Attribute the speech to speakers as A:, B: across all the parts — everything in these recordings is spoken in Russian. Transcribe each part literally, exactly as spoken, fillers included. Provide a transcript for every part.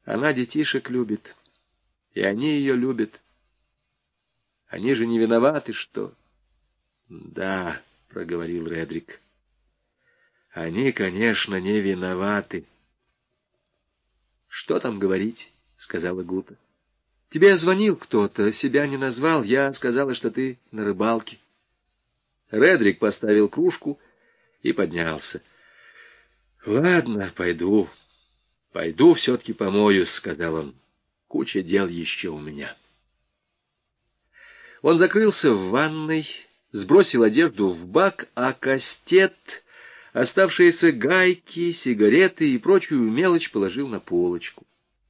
A: Она детишек любит, и они ее любят. Они же не виноваты, что... — Да, — проговорил Редрик, — они, конечно, не виноваты. — Что там говорить, — сказала Гута. — Тебе звонил кто-то, себя не назвал, я сказала, что ты на рыбалке. Редрик поставил кружку и поднялся. — Ладно, пойду. Пойду все-таки помоюсь, — сказал он. Куча дел еще у меня. Он закрылся в ванной, сбросил одежду в бак, а кастет, оставшиеся гайки, сигареты и прочую мелочь положил на полочку.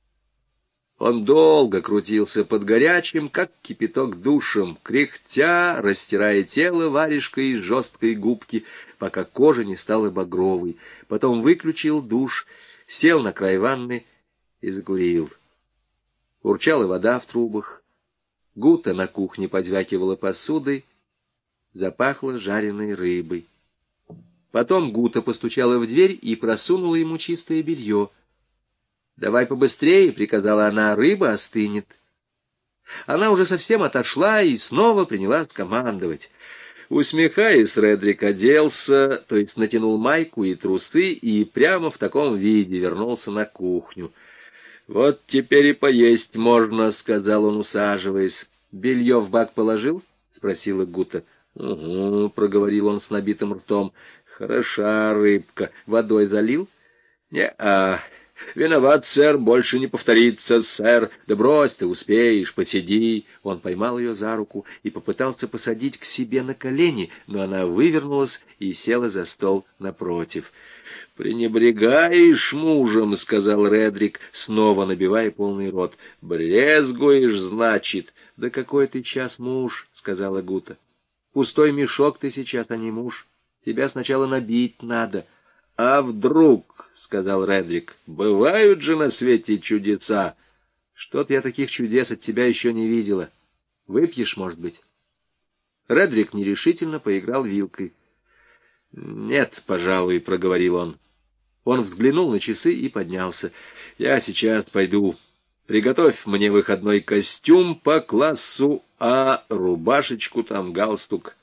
A: Он долго крутился под горячим, как кипяток, душем, кряхтя, растирая тело варежкой из жесткой губки, пока кожа не стала багровой. Потом выключил душ, сел на край ванны и закурил. Урчала вода в трубах. Гута на кухне позвякивала посудой, запахло жареной рыбой. Потом Гута постучала в дверь и просунула ему чистое белье. «Давай побыстрее», — приказала она, — «рыба остынет». Она уже совсем отошла и снова принялась командовать. Усмехаясь, Редрик оделся, то есть натянул майку и трусы, и прямо в таком виде вернулся на кухню. «Вот теперь и поесть можно», — сказал он, усаживаясь. «Белье в бак положил?» — спросила Гута. «Угу», — проговорил он с набитым ртом. «Хороша рыбка. Водой залил?» «Не-а. Виноват, сэр, больше не повторится, сэр. Да брось ты, успеешь, посиди». Он поймал ее за руку и попытался посадить к себе на колени, но она вывернулась и села за стол напротив. «Пренебрегаешь мужем», — сказал Редрик, снова набивая полный рот. «Брезгуешь, значит». «Да какой ты сейчас муж», — сказала Гута. «Пустой мешок ты сейчас, а не муж. Тебя сначала набить надо». «А вдруг», — сказал Редрик, — «бывают же на свете чудеса». «Что-то я таких чудес от тебя еще не видела. Выпьешь, может быть?» Редрик нерешительно поиграл вилкой. «Нет, пожалуй», — проговорил он. Он взглянул на часы и поднялся. «Я сейчас пойду. Приготовь мне выходной костюм по классу А, рубашечку там, галстук».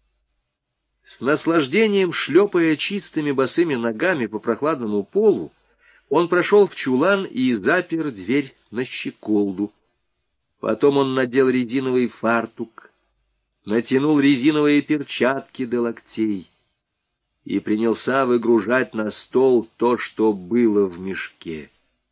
A: С наслаждением, шлепая чистыми босыми ногами по прохладному полу, он прошел в чулан и запер дверь на щеколду. Потом он надел резиновый фартук, натянул резиновые перчатки до локтей и принялся выгружать на стол то, что было в мешке.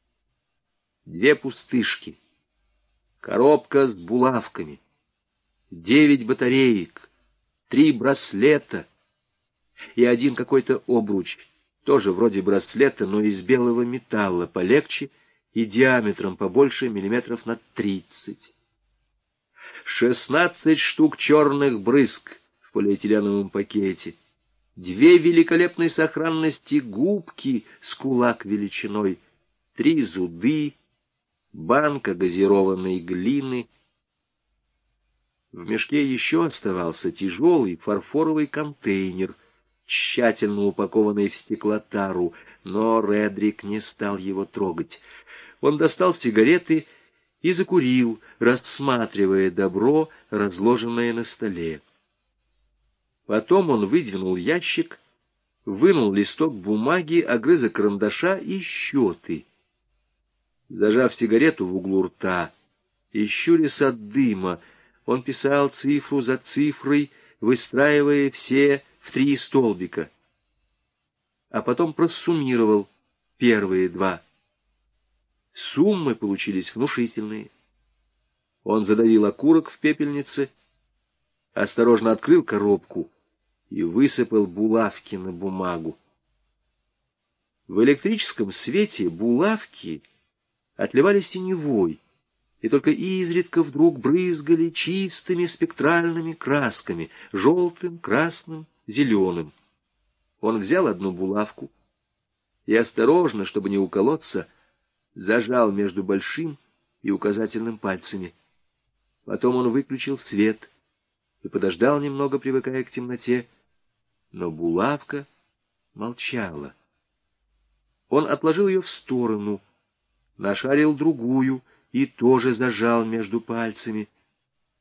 A: Две пустышки, коробка с булавками, девять батареек, три браслета и один какой-то обруч, тоже вроде браслета, но из белого металла, полегче и диаметром побольше миллиметров на тридцать. Шестнадцать штук черных брызг в полиэтиленовом пакете, две великолепной сохранности губки с кулак величиной, три зуды, банка газированной глины. В мешке еще оставался тяжелый фарфоровый контейнер, тщательно упакованный в стеклотару, но Редрик не стал его трогать. Он достал сигареты и закурил, рассматривая добро, разложенное на столе. Потом он выдвинул ящик, вынул листок бумаги, огрызок карандаша и счеты. Зажав сигарету в углу рта и щурясь от дыма, он писал цифру за цифрой, выстраивая все в три столбика. А потом просуммировал первые два. Суммы получились внушительные. Он задавил окурок в пепельнице, осторожно открыл коробку и высыпал булавки на бумагу. В электрическом свете булавки отливали синевой, и только изредка вдруг брызгали чистыми спектральными красками, желтым, красным, зеленым. Он взял одну булавку и осторожно, чтобы не уколоться, зажал между большим и указательным пальцами. Потом он выключил свет и подождал немного, привыкая к темноте, но булавка молчала. Он отложил ее в сторону, нашарил другую и тоже зажал между пальцами.